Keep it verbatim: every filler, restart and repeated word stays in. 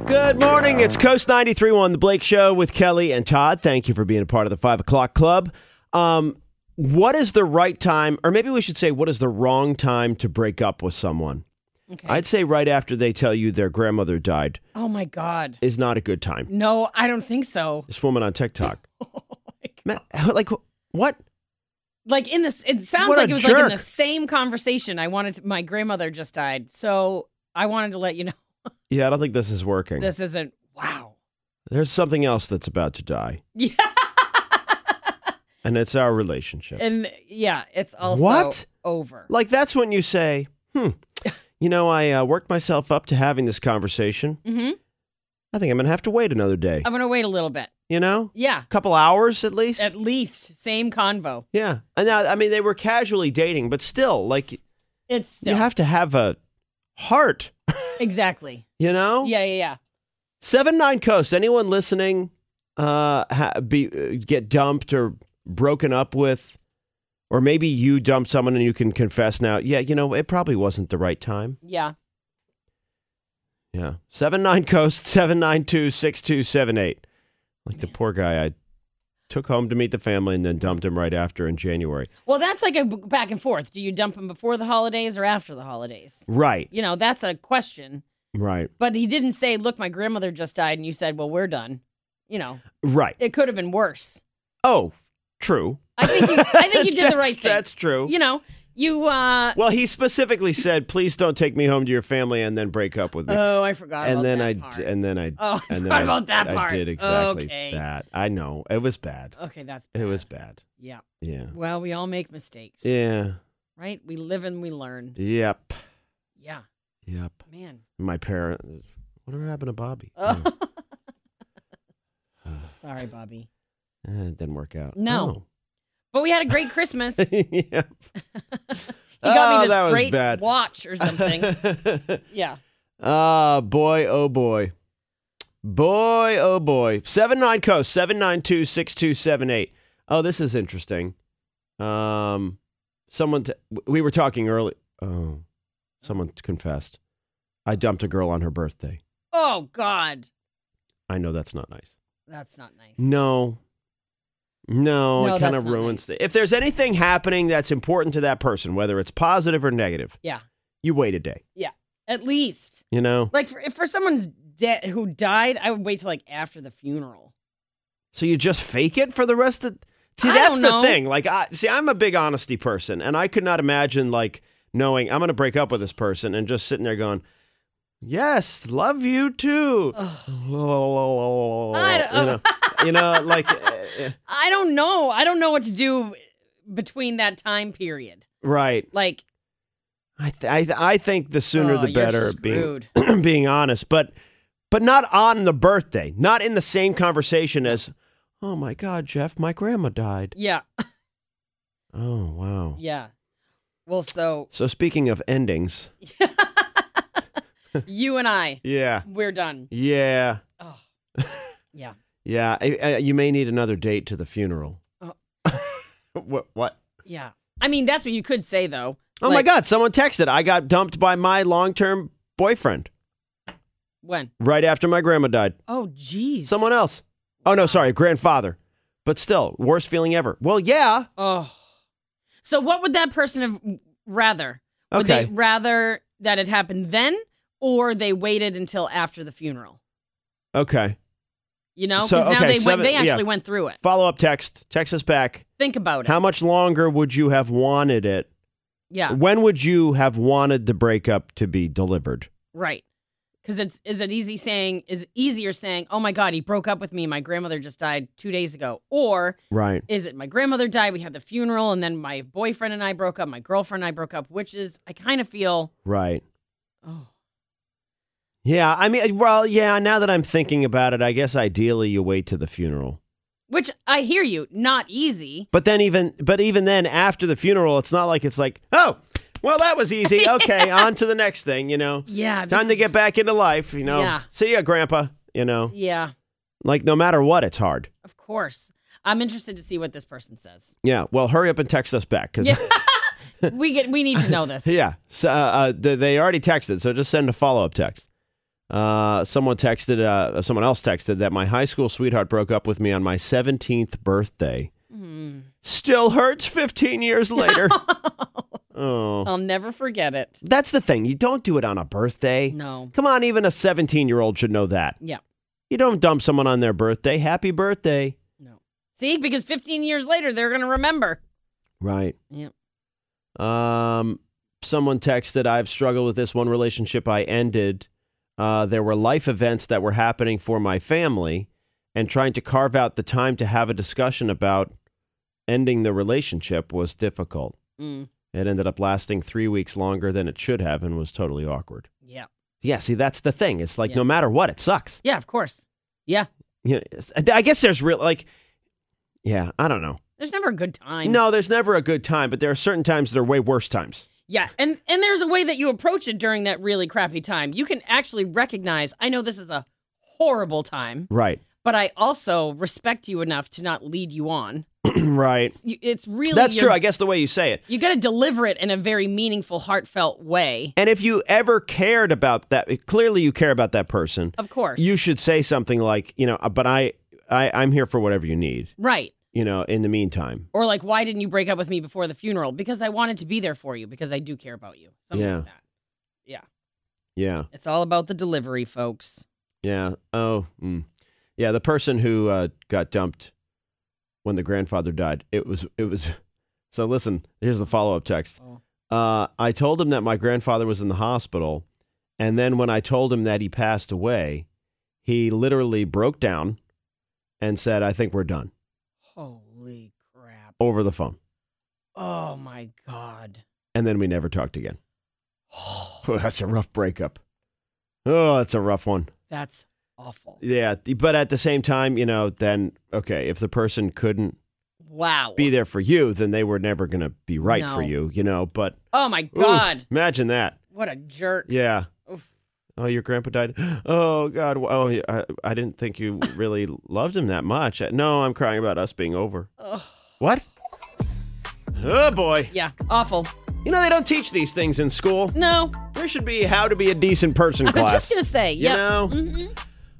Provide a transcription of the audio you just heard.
Good morning. It's Coast ninety-three point one, The Blake Show with Kelly and Todd. Thank you for being a part of the five o'clock club. Um, what is the right time, or maybe we should say, what is the wrong time to break up with someone? Okay. I'd say right after they tell you their grandmother died. Oh, my God. Is not a good time. No, I don't think so. This woman on TikTok. Oh, my Man, like, what? Like in this, it sounds What a like it was like in jerk. the same conversation. I wanted to, my grandmother just died, so I wanted to let you know Yeah, I don't think this is working. this isn't. Wow. There's something else that's about to die, Yeah. and it's our relationship. And yeah, it's also What? over. Like, that's when you say, hmm, you know, I uh, worked myself up to having this conversation. Mm-hmm. I think I'm going to have to wait another day. I'm gonna wait a little bit. You know? Yeah, A couple hours at least. at least same convo. Yeah. And now, I mean, they were casually dating, but still, like, It's still, you have to have a heart, exactly. you know? Yeah, yeah, yeah. seven nine Coast, anyone listening uh, ha- be uh, get dumped or broken up with, or maybe you dumped someone and you can confess now, yeah, you know, it probably wasn't the right time. Yeah. Yeah. seven nine Coast, seven nine two, six two seven eight. Like the poor guy I took home to meet the family and then dumped him right after in January. Well, that's like a b- back and forth. Do you dump him before the holidays or after the holidays? Right. You know, that's a question. Right. But he didn't say, look, my grandmother just died, and you said, well, we're done. You know, Right. it could have been worse. Oh, true. I think you, I think you did the That's- right thing. That's true. You know, you, uh, Well, he specifically said, "Please don't take me home to your family and then break up with me." oh, I forgot and about then that I part. d- and then I Oh, I and then forgot I, about that part. I did exactly Okay. that. I know it was bad. Okay, that's It bad. was bad. Yeah. Yeah. Well, we all make mistakes. Yeah. Right? We live and we learn. Yep. Yeah. Yep. Man. My parent. Whatever happened to Bobby? Oh. Oh. Sorry, Bobby. Eh, it didn't work out. No. But we had a great Christmas. Oh. he yeah. got Oh, me that this was great bad. watch or something. Yeah. Ah, boy, oh boy. Boy, oh boy. seven nine Coast, seven nine two, six two seven eight. Oh, this is interesting. Um, someone, t- we were talking early. Oh, someone confessed. I dumped a girl on her birthday. Oh, God. I know that's not nice. That's not nice. No. No, No, it kind that's of not ruins nice. the. If there's anything happening that's important to that person, whether it's positive or negative, Yeah. you wait a day. Yeah. At least. You know? Like, for, if for someone's dead who died, I would wait till, like, after the funeral. So you just fake it for the rest of. See, I that's don't the know. thing. Like, I see, I'm a big honesty person, and I could not imagine like knowing I'm going to break up with this person and just sitting there going, "Yes, love you too." Ugh. you I don't- know, you know, like, uh, I don't know. I don't know what to do between that time period. right? Like, I th- I, th- I think the sooner oh, the you're better. Being screwed. being honest, but but not on the birthday, not in the same conversation as, "Oh my God, Jeff, my grandma died." Yeah. Oh wow. Yeah. Well, so So speaking of endings, you and I, yeah, we're done. yeah, Oh. Yeah. yeah. I, I, you may need another date to the funeral. Oh. what? What? Yeah. I mean, that's what you could say, though. Oh my Like, God! Someone texted. I got dumped by my long-term boyfriend When? right after my grandma died. Oh, geez. Someone else. Oh no, sorry, grandfather. But still, worst feeling ever. Well, yeah. Oh. So what would that person have rather? Would Okay. they rather that it happened then, or they waited until after the funeral? Okay. You know, So, because now okay, they seven- went. They yeah. actually went through it. Follow up text. Text us back. Think about it. How much longer would you have wanted it? Yeah. When would you have wanted the breakup to be delivered? Right. Because it's is it easy saying is it easier saying, oh my God, he broke up with me. My grandmother just died two days ago. Or Right. is it my grandmother died? We had the funeral, and then my boyfriend and I broke up. My girlfriend and I broke up. Which is I kind of feel Right. oh Yeah, I mean, well, yeah, now that I'm thinking about it, I guess ideally you wait to the funeral. which I hear you, not easy. But then even but even then after the funeral, it's not like it's like, "Oh, well, that was easy. Okay, on to the next thing, you know. Yeah. this Time to is- get back into life, you know. Yeah. See ya, grandpa, you know. Yeah, Like no matter what, it's hard. of course. I'm interested to see what this person says. Yeah, well, hurry up and text us back cuz Yeah. we get we need to know this. yeah, so, uh, uh, they they already texted, so just send a follow-up text. Uh, someone texted, uh, someone else texted that my high school sweetheart broke up with me on my seventeenth birthday. Mm. Still hurts fifteen years later. Oh, I'll never forget it. that's the thing. You don't do it on a birthday. No. Come on, even a seventeen-year-old should know that. Yeah. You don't dump someone on their birthday. Happy birthday. No. See, because fifteen years later, they're going to remember. Right. Yep. Um, someone texted, I've struggled with this one relationship I ended. Uh, there were life events that were happening for my family, and trying to carve out the time to have a discussion about ending the relationship was difficult. Mm. It ended up lasting three weeks longer than it should have and was totally awkward. Yeah. Yeah, see, that's the thing. It's like Yeah. no matter what, it sucks. Yeah, of course. Yeah. You know, it's- I guess there's real, like, yeah, I don't know. There's never a good time. No, there's never a good time, but there are certain times that are way worse times. Yeah, and and there's a way that you approach it during that really crappy time. You can actually recognize, I know this is a horrible time, Right. but I also respect you enough to not lead you on. Right. It's, you- it's really That's your- true. I guess the way you say it. You got to deliver it in a very meaningful, heartfelt way. And if you ever cared about that, clearly you care about that person. Of course. You should say something like, you know, but I, I, I'm here for whatever you need, Right. you know, in the meantime. Or like, why didn't you break up with me before the funeral? Because I wanted to be there for you, because I do care about you. Something Yeah. like that. Yeah. Yeah. It's all about the delivery, folks. Yeah. Oh, mm. yeah. The person who uh, got dumped when the grandfather died, it was, it was, so listen, here's the follow-up text. Oh. Uh, I told him that my grandfather was in the hospital. And then when I told him that he passed away, he literally broke down and said, I think we're done, Holy crap. over the phone. Oh, my God. And then we never talked again. Oh, that's a rough breakup. Oh, that's a rough one. That's awful. Yeah. But at the same time, you know, then, okay, if the person couldn't Wow. be there for you, then they were never going to be right No. for you, you know, but Oh, my oof, God. imagine that. What a jerk. Yeah. Oof. Oh, your grandpa died. Oh, God. Oh, yeah, I, I didn't think you really loved him that much. No, I'm crying about us being over. Ugh. What? Oh, boy. Yeah, awful. You know, they don't teach these things in school. No. There should be how to be a decent person I was class. just going to say, You yeah. know? Mhm.